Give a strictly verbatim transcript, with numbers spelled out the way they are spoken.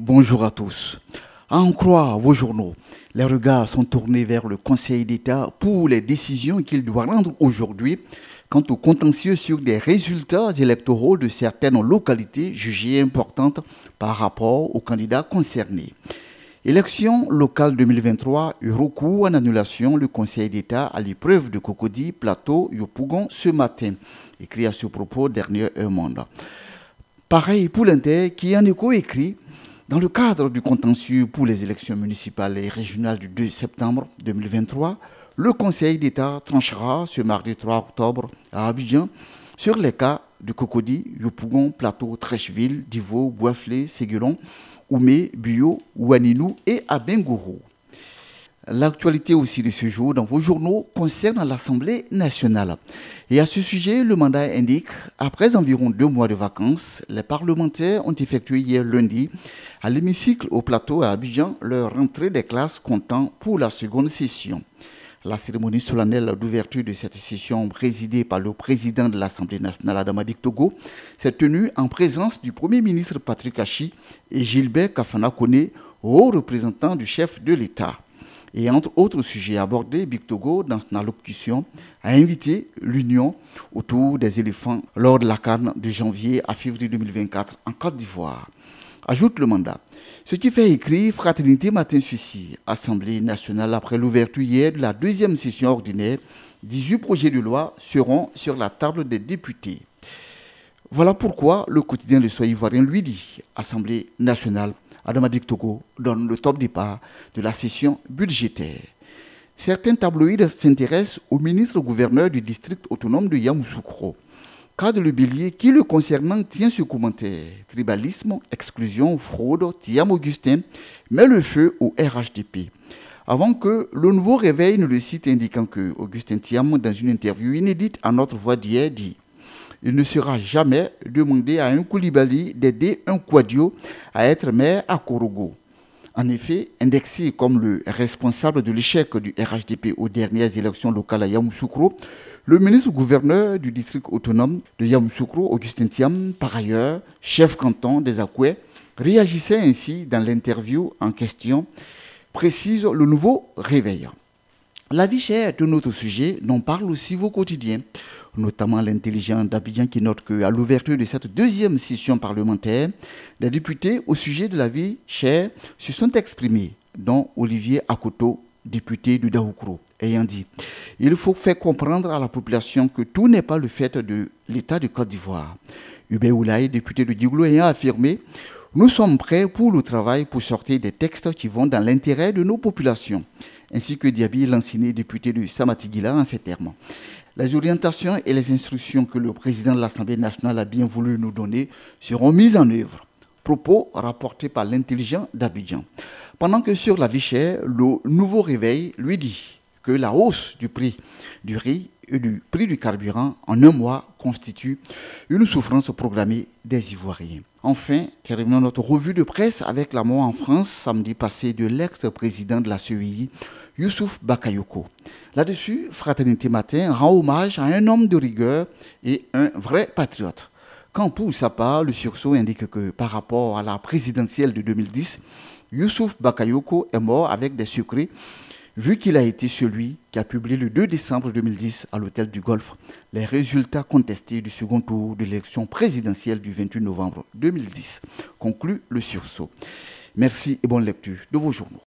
bonjour à tous. À en croire vos journaux, les regards sont tournés vers le Conseil d'État pour les décisions qu'il doit rendre aujourd'hui quant au contentieux sur des résultats électoraux de certaines localités jugées importantes par rapport aux candidats concernés. Élections locales deux mille vingt-trois, eu recours en annulation le Conseil d'État à l'épreuve de Cocody, Plateau, Yopougon ce matin, écrit à ce propos dernier un mandat. Pareil pour l'Inter qui en écho écrit dans le cadre du contentieux pour les élections municipales et régionales du deux septembre deux mille vingt-trois, le Conseil d'État tranchera ce mardi trois octobre à Abidjan sur les cas de Cocody, Yopougon, Plateau, Trècheville, Divo, Bouaflé, Séguelon, Oumé, Buyo, Ouaninou et Abengourou. L'actualité aussi de ce jour dans vos journaux concerne l'Assemblée nationale. Et à ce sujet, le mandat indique, après environ deux mois de vacances, les parlementaires ont effectué hier lundi à l'hémicycle au Plateau à Abidjan leur rentrée des classes comptant pour la seconde session. La cérémonie solennelle d'ouverture de cette session, présidée par le président de l'Assemblée nationale, Adama Dictogo, s'est tenue en présence du Premier ministre Patrick Achi et Gilbert Kafana Koné, haut représentant du chef de l'État. Et entre autres sujets abordés, Bictogo, dans son allocution, a invité l'Union autour des éléphants lors de la CAN de janvier à février deux mille vingt-quatre en Côte d'Ivoire. Ajoute le mandat. Ce qui fait écrire Fraternité Matin Suicide, Assemblée nationale après l'ouverture hier de la deuxième session ordinaire, dix-huit projets de loi seront sur la table des députés. Voilà pourquoi le quotidien Le Soir ivoirien lui dit, Assemblée nationale, Adama Dictogo donne le top départ de la session budgétaire. Certains tabloïds s'intéressent au ministre-gouverneur du district autonome de Yamoussoukro. Cas de le bélier qui le concernant tient ce commentaire. Tribalisme, exclusion, fraude, Thiam Augustin met le feu au R H D P. Avant que le nouveau réveil ne le cite indiquant que Augustin Thiam, dans une interview inédite à notre voix d'hier, dit « Il ne sera jamais demandé à un Koulibaly d'aider un Kouadio à être maire à Korogo. » En effet, indexé comme le responsable de l'échec du R H D P aux dernières élections locales à Yamoussoukro, le ministre-gouverneur du district autonome de Yamoussoukro, Augustin Thiam, par ailleurs chef canton des Akoué, réagissait ainsi dans l'interview en question, précise le nouveau réveil. La vie chère est un autre sujet dont parlent aussi vos quotidiens, notamment l'intelligent d'Abidjan qui note qu'à l'ouverture de cette deuxième session parlementaire, les députés au sujet de la vie chère se sont exprimés, dont Olivier Akoto, député du Daoukro, ayant dit « Il faut faire comprendre à la population que tout n'est pas le fait de l'État de Côte d'Ivoire. » Hubert Oulaye, député de Diglo, ayant affirmé « Nous sommes prêts pour le travail pour sortir des textes qui vont dans l'intérêt de nos populations. » ainsi que Diaby Lanciné, député de Samatigila, en ces termes. Les orientations et les instructions que le président de l'Assemblée nationale a bien voulu nous donner seront mises en œuvre. Propos rapportés par l'intelligent d'Abidjan. Pendant que sur la vie chère, le nouveau réveil lui dit que la hausse du prix du riz et du prix du carburant en un mois constitue une souffrance programmée des Ivoiriens. Enfin, terminons notre revue de presse avec la mort en France samedi passé de l'ex-président de la C E I, Youssouf Bakayoko. Là-dessus, Fraternité Matin rend hommage à un homme de rigueur et un vrai patriote. Quand pour sa part, le sursaut indique que par rapport à la présidentielle de deux mille dix, Youssouf Bakayoko est mort avec des secrets, vu qu'il a été celui qui a publié le deux décembre deux mille dix à l'hôtel du Golfe les résultats contestés du second tour de l'élection présidentielle du vingt-huit novembre deux mille dix, conclut le sursaut. Merci et bonne lecture de vos journaux.